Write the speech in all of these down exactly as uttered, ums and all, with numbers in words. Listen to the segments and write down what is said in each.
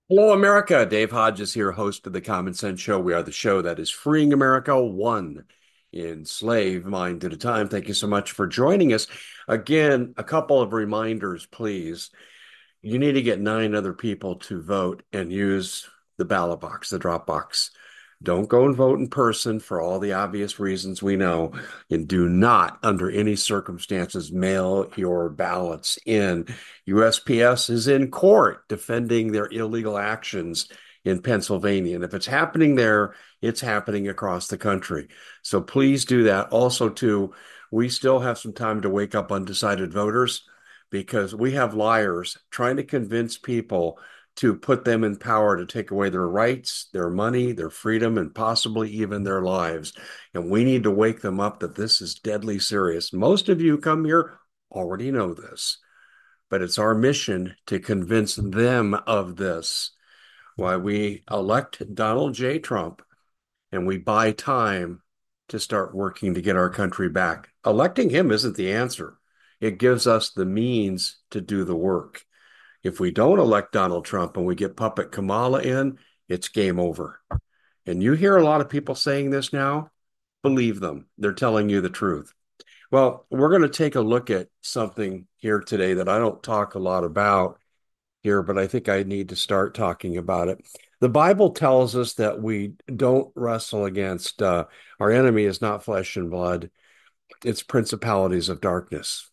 Hello, America. Dave Hodges here, host of the Common Sense Show. We are the show that is freeing America one enslaved mind at a time. Thank you so much for joining us. Again, a couple of reminders, please. You need to get nine other people to vote and use the ballot box, the drop box. Don't go and vote in person for all the obvious reasons we know. And do not, under any circumstances, mail your ballots in. U S P S is in court defending their illegal actions in Pennsylvania. And if it's happening there, it's happening across the country. So please do that. Also, too, we still have some time to wake up undecided voters because we have liars trying to convince people to put them in power to take away their rights, their money, their freedom, and possibly even their lives. And we need to wake them up that this is deadly serious. Most of you come here already know this, but it's our mission to convince them of this. Why we elect Donald J. Trump and we buy time to start working to get our country back. Electing him isn't the answer. It gives us the means to do the work. If we don't elect Donald Trump and we get puppet Kamala in, it's game over. And you hear a lot of people saying this now. Believe them. They're telling you the truth. Well, we're going to take a look at something here today that I don't talk a lot about here, but I think I need to start talking about it. The Bible tells us that we don't wrestle against, uh, our enemy is not flesh and blood, it's principalities of darkness.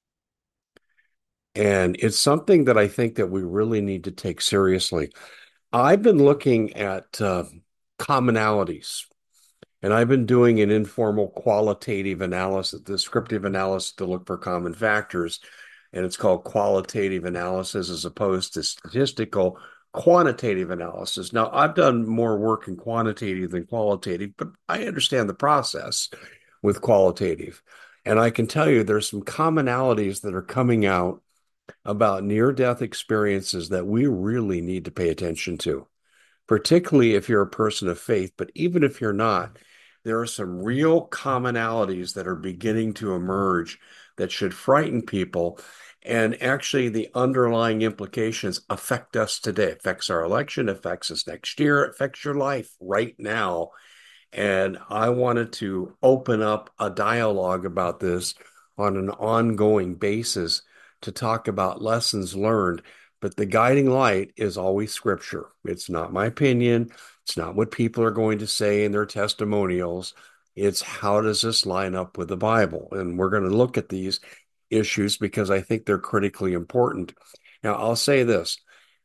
And it's something that I think that we really need to take seriously. I've been looking at uh, commonalities, and I've been doing an informal qualitative analysis, descriptive analysis to look for common factors. And it's called qualitative analysis as opposed to statistical quantitative analysis. Now, I've done more work in quantitative than qualitative, but I understand the process with qualitative. And I can tell you there's some commonalities that are coming out about near-death experiences that we really need to pay attention to, particularly if you're a person of faith. But even if you're not, there are some real commonalities that are beginning to emerge that should frighten people. And actually, the underlying implications affect us today, affects our election, affects us next year, affects your life right now. And I wanted to open up a dialogue about this on an ongoing basis to talk about lessons learned. But the guiding light is always scripture. It's not my opinion. It's not what people are going to say in their testimonials. It's how does this line up with the Bible? And we're going to look at these issues because I think they're critically important. Now, I'll say this.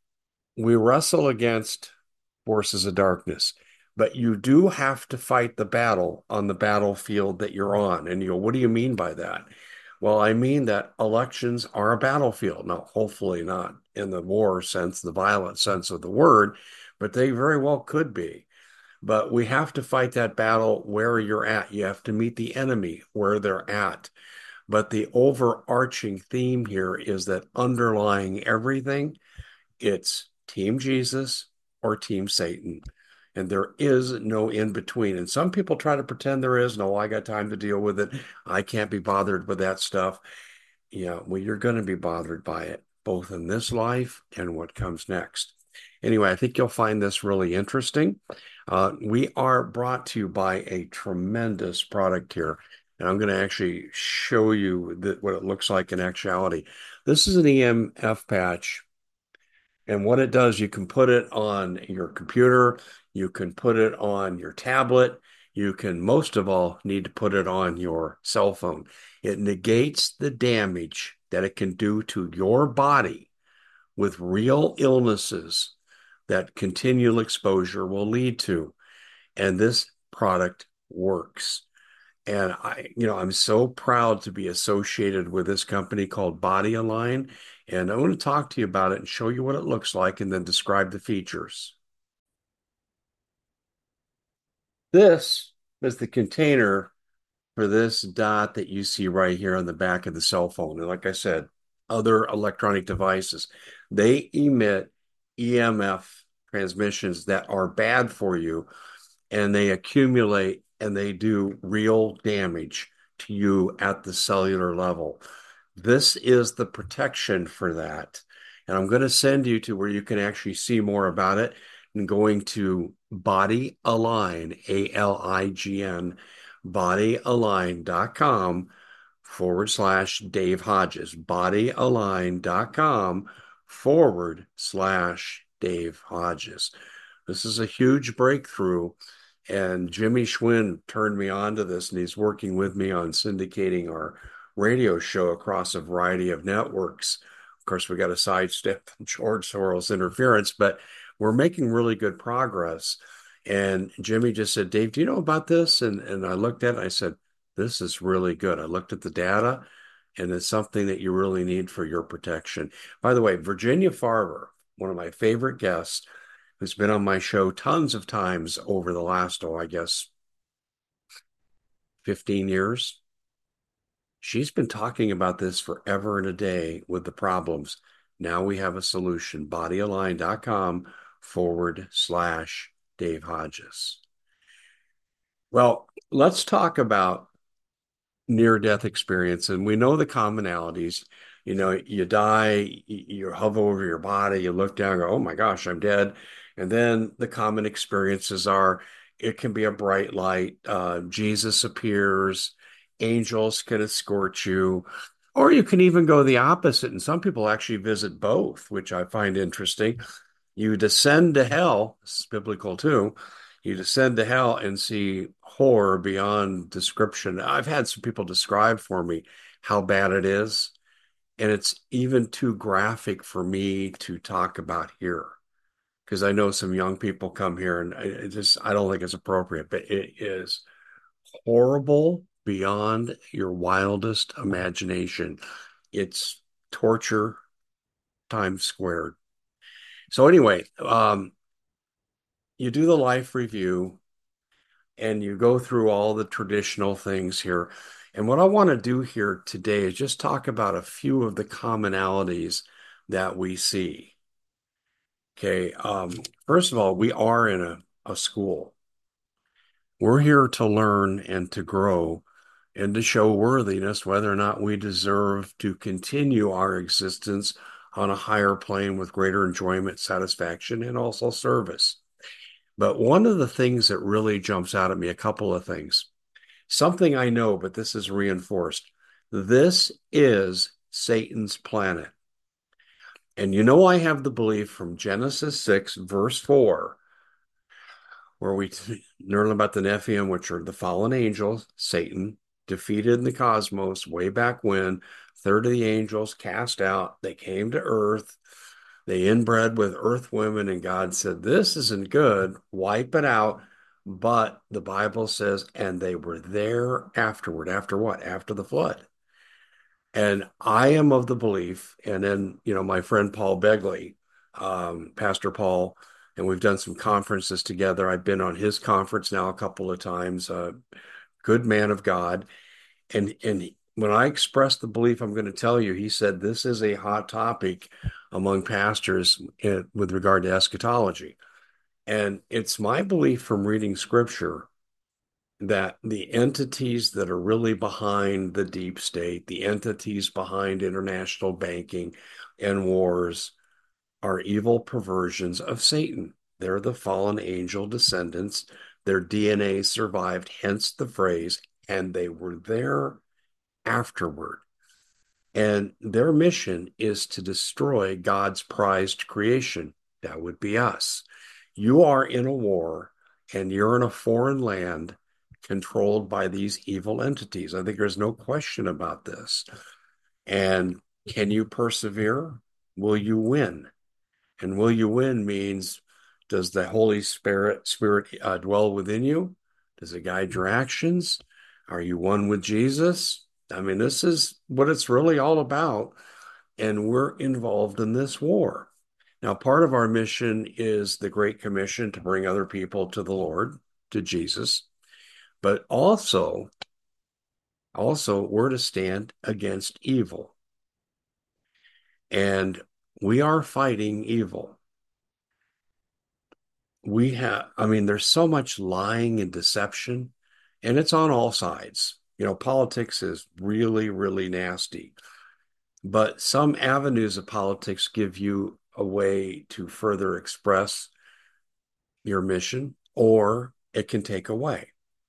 We wrestle against forces of darkness, but you do have to fight the battle on the battlefield that you're on. And you go, what do you mean by that? Well, I mean that elections are a battlefield. Now, hopefully not in the war sense, the violent sense of the word, but they very well could be. But we have to fight that battle where you're at. You have to meet the enemy where they're at. But the overarching theme here is that underlying everything, it's Team Jesus or Team Satan. And there is no in between. And some people try to pretend there is. No, I got time to deal with it. I can't be bothered with that stuff. Yeah, well, you're going to be bothered by it, both in this life and what comes next. Anyway, I think you'll find this really interesting. Uh, we are brought to you by a tremendous product here. And I'm going to actually show you that what it looks like in actuality. This is an E M F patch, and what it does, you can put it on your computer, you can put it on your tablet, you can most of all need to put it on your cell phone. It negates the damage that it can do to your body with real illnesses that continual exposure will lead to. And this product works. And I, you know, I'm so proud to be associated with this company called Body Align. And I want to talk to you about it and show you what it looks like and then describe the features. This is the container for this dot that you see right here on the back of the cell phone. And like I said, other electronic devices, they emit E M F transmissions that are bad for you, and they accumulate and they do real damage to you at the cellular level. This is the protection for that. And I'm going to send you to where you can actually see more about it and going to Body Align, A L I G N, bodyalign.com forward slash Dave Hodges, bodyalign.com forward slash Dave Hodges. This is a huge breakthrough. And Jimmy Schwinn turned me on to this, and he's working with me on syndicating our radio show across a variety of networks. Of course, we got to sidestep George Soros interference, but we're making really good progress. And Jimmy just said, Dave, do you know about this? And and I looked at it and I said, this is really good. I looked at the data, and it's something that you really need for your protection. By the way, Virginia Farver, one of my favorite guests, who's been on my show tons of times over the last, oh, I guess, fifteen years. She's been talking about this forever and a day with the problems. Now we have a solution. bodyalign.com forward slash Dave Hodges. Well, let's talk about near-death experience. And we know the commonalities. You know, you die, you hover over your body, you look down, go, oh my gosh, I'm dead. And then the common experiences are it can be a bright light, uh, Jesus appears, angels can escort you, or you can even go the opposite. And some people actually visit both, which I find interesting. You descend to hell, this is biblical too. You descend to hell and see horror beyond description. I've had some people describe for me how bad it is, and it's even too graphic for me to talk about here because I know some young people come here and I just I don't think it's appropriate, but it is horrible beyond your wildest imagination. It's torture times squared. So anyway, um, you do the life review and you go through all the traditional things here. And what I want to do here today is just talk about a few of the commonalities that we see. Okay. Um, first of all, we are in a, a school. We're here to learn and to grow and to show worthiness, whether or not we deserve to continue our existence on a higher plane with greater enjoyment, satisfaction, and also service. But one of the things that really jumps out at me, a couple of things, something I know, but this is reinforced. This is Satan's planet. And you know, I have the belief from Genesis six, verse four, where we learn about the Nephilim, which are the fallen angels, Satan, defeated in the cosmos way back when, third of the angels cast out, they came to earth. They inbred with earth women, and God said, this isn't good, wipe it out. But the Bible says, and they were there afterward. After what? After the flood. And I am of the belief, and then, you know, my friend Paul Begley, um, Pastor Paul, and we've done some conferences together. I've been on his conference now a couple of times, uh, good man of God. And, and when I expressed the belief I'm going to tell you, he said, this is a hot topic among pastors in, with regard to eschatology. And it's my belief from reading scripture that the entities that are really behind the deep state, the entities behind international banking and wars, are evil perversions of Satan. They're the fallen angel descendants. Their D N A survived, hence the phrase, and they were there afterward. And their mission is to destroy God's prized creation. That would be us. You are in a war and you're in a foreign land controlled by these evil entities. I think there's no question about this. And can you persevere? Will you win? And will you win means, does the Holy Spirit Spirit uh, dwell within you? Does it guide your actions? Are you one with Jesus? I mean, this is what it's really all about. And we're involved in this war. Now, part of our mission is the Great Commission to bring other people to the Lord, to Jesus. But also, also, we're to stand against evil. And we are fighting evil. We have, I mean, there's so much lying and deception, and it's on all sides. You know, politics is really, really nasty. But some avenues of politics give you a way to further express your mission, or it can take away.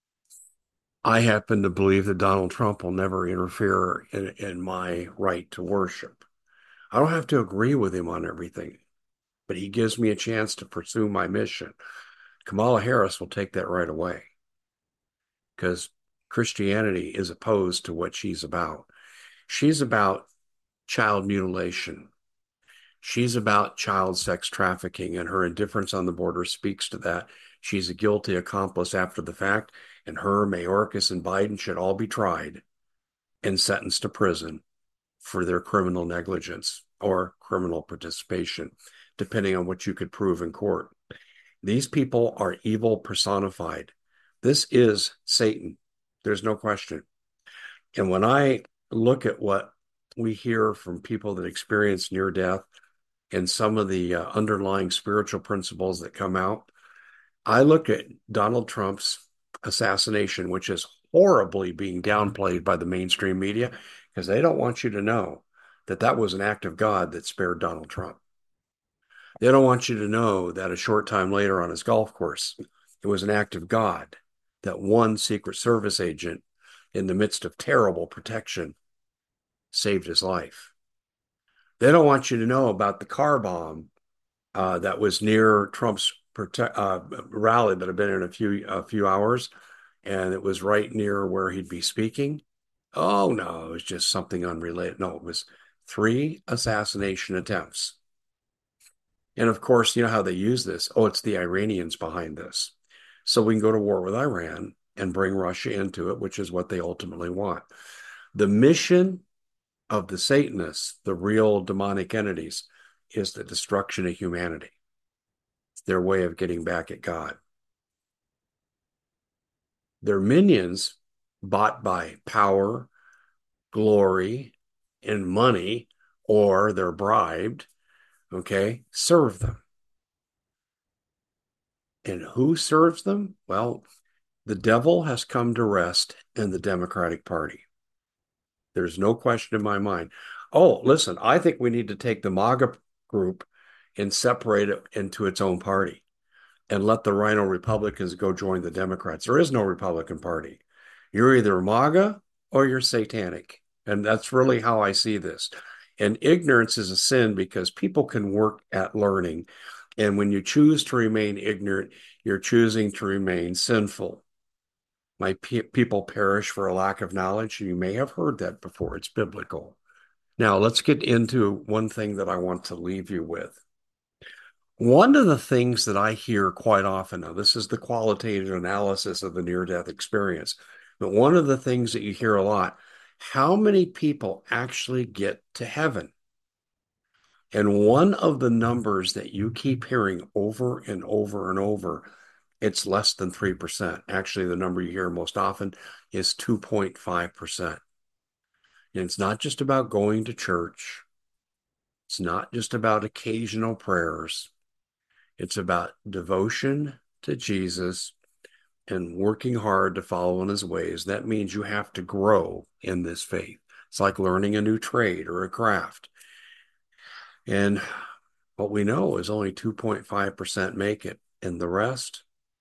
I happen to believe that Donald Trump will never interfere in, in my right to worship. I don't have to agree with him on everything, but he gives me a chance to pursue my mission. Kamala Harris will take that right away because Christianity is opposed to what she's about. She's about child mutilation. She's about child sex trafficking, and her indifference on the border speaks to that. She's a guilty accomplice after the fact, and her, Mayorkas, and Biden should all be tried and sentenced to prison for their criminal negligence or criminal participation, depending on what you could prove in court. These people are evil personified. This is Satan. There's no question. And when I look at what we hear from people that experience near death and some of the uh, underlying spiritual principles that come out, I look at Donald Trump's assassination, which is horribly being downplayed by the mainstream media because they don't want you to know that that was an act of God that spared Donald Trump. They don't want you to know that a short time later on his golf course, it was an act of God that one Secret Service agent, in the midst of terrible protection, saved his life. They don't want you to know about the car bomb uh, that was near Trump's prote- uh, rally that had been in a few a few hours, and it was right near where he'd be speaking. Oh no, it was just something unrelated. No, it was three assassination attempts. And of course, you know how they use this. Oh, it's the Iranians behind this. So we can go to war with Iran and bring Russia into it, which is what they ultimately want. The mission of the Satanists, the real demonic entities, is the destruction of humanity. It's their way of getting back at God. Their minions, bought by power, glory, and money, or they're bribed, okay, serve them. And who serves them? Well, the devil has come to rest in the Democratic Party. There's no question in my mind. Oh, listen, I think we need to take the MAGA group and separate it into its own party and let the Rhino Republicans go join the Democrats. There is no Republican Party. You're either MAGA or you're satanic. And that's really how I see this. And ignorance is a sin because people can work at learning. And when you choose to remain ignorant, you're choosing to remain sinful. My pe- people perish for a lack of knowledge. You may have heard that before. It's biblical. Now, let's get into one thing that I want to leave you with. One of the things that I hear quite often, now this is the qualitative analysis of the near-death experience, but one of the things that you hear a lot, how many people actually get to heaven? And one of the numbers that you keep hearing over and over and over, it's less than three percent. Actually, the number you hear most often is two point five percent. And it's not just about going to church. It's not just about occasional prayers. It's about devotion to Jesus and working hard to follow in his ways. That means you have to grow in this faith. It's like learning a new trade or a craft. And what we know is only two point five percent make it, and the rest,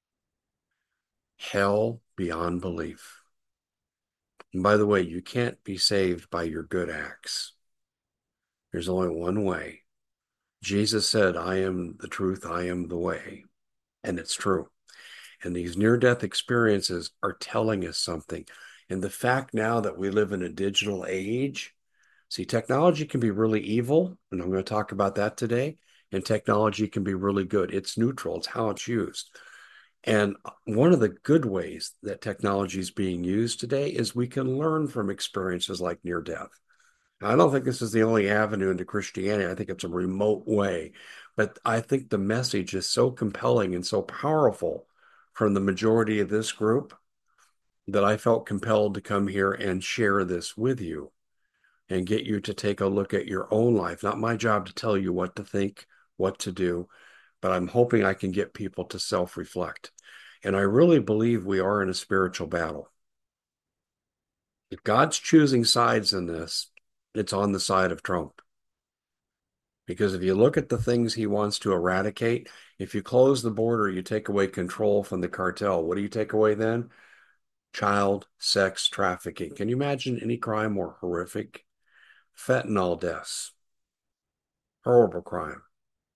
hell beyond belief. And by the way, you can't be saved by your good acts. There's only one way. Jesus said, I am the truth, I am the way. And it's true. And these near-death experiences are telling us something. And the fact now that we live in a digital age, see, technology can be really evil, and I'm going to talk about that today. And technology can be really good. It's neutral. It's how it's used. And one of the good ways that technology is being used today is we can learn from experiences like near death. I don't think this is the only avenue into Christianity. I think it's a remote way. But I think the message is so compelling and so powerful from the majority of this group that I felt compelled to come here and share this with you and get you to take a look at your own life. Not my job to tell you what to think, what to do, but I'm hoping I can get people to self-reflect. And I really believe we are in a spiritual battle. If God's choosing sides in this, it's on the side of Trump. Because if you look at the things he wants to eradicate, if you close the border, you take away control from the cartel. What do you take away then? Child sex trafficking. Can you imagine any crime more horrific? Fentanyl deaths. Horrible crime.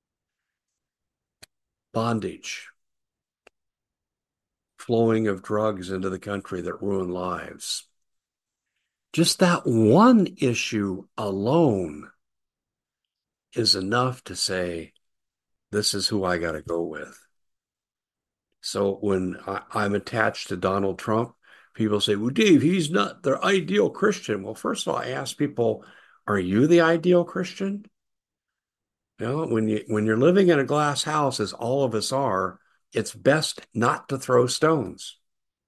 Bondage. Flowing of drugs into the country that ruin lives. Just that one issue alone is enough to say, this is who I got to go with. So when I, I'm attached to Donald Trump, people say, well, Dave, he's not the ideal Christian. Well, first of all, I ask people, are you the ideal Christian? You know, when you when you're living in a glass house, as all of us are, it's best not to throw stones.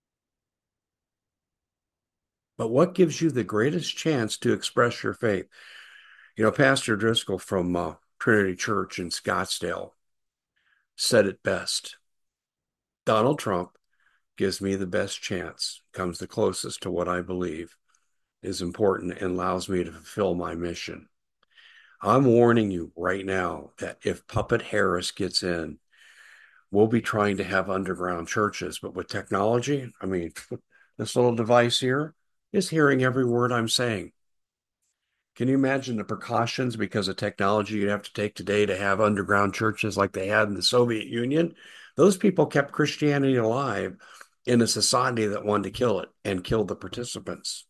But what gives you the greatest chance to express your faith? You know, Pastor Driscoll from uh, Trinity Church in Scottsdale said it best. Donald Trump gives me the best chance, comes the closest to what I believe is important and allows me to fulfill my mission. I'm warning you right now that if Puppet Harris gets in, we'll be trying to have underground churches. But with technology, I mean, this little device here is hearing every word I'm saying. Can you imagine the precautions because of technology you'd have to take today to have underground churches like they had in the Soviet Union? Those people kept Christianity alive in a society that wanted to kill it and kill the participants.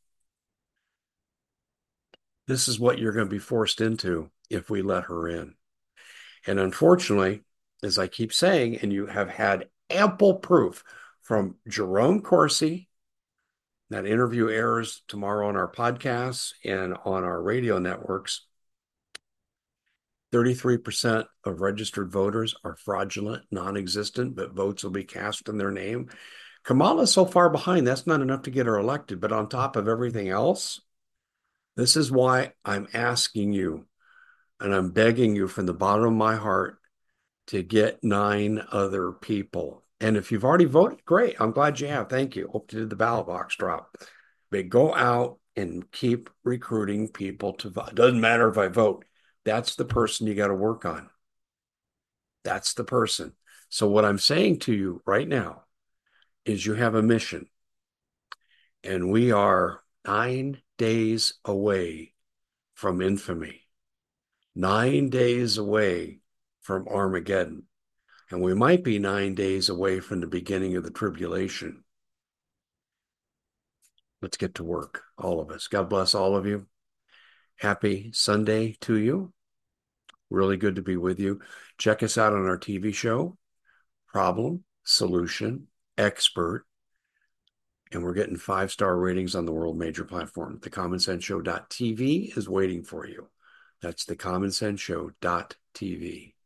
This is what you're going to be forced into if we let her in. And unfortunately, as I keep saying, and you have had ample proof from Jerome Corsi, that interview airs tomorrow on our podcasts and on our radio networks. thirty-three percent of registered voters are fraudulent, non-existent, but votes will be cast in their name. Kamala's so far behind, that's not enough to get her elected. But on top of everything else, this is why I'm asking you, and I'm begging you from the bottom of my heart to get nine other people. And if you've already voted, great. I'm glad you have. Thank you. Hope you did the ballot box drop. But go out and keep recruiting people to vote. It doesn't matter if I vote. That's the person you got to work on. That's the person. So what I'm saying to you right now is you have a mission. And we are nine days away from infamy, nine days away from Armageddon. And we might be nine days away from the beginning of the tribulation. Let's get to work, all of us. God bless all of you. Happy Sunday to you. Really good to be with you. Check us out on our T V show, Problem, Solution, Expert. And we're getting five-star ratings on the world major platform. the common sense show dot t v is waiting for you. That's the common sense show dot t v.